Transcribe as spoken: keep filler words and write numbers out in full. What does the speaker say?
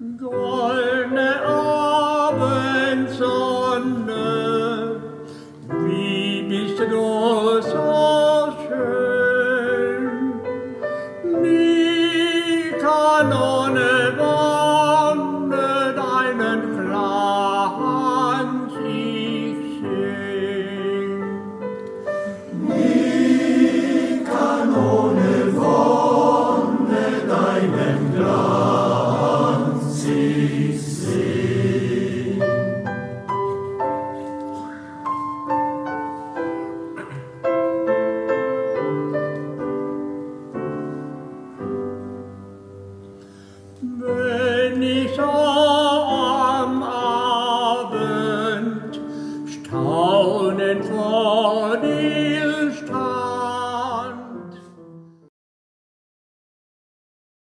Goldene Abendsonne, wie bist du so schön. Nie kann ohne Wonne deinen Glanz ich sehen. Nie kann ohne Wonne deinen Glanz ich sehen. Wenn ich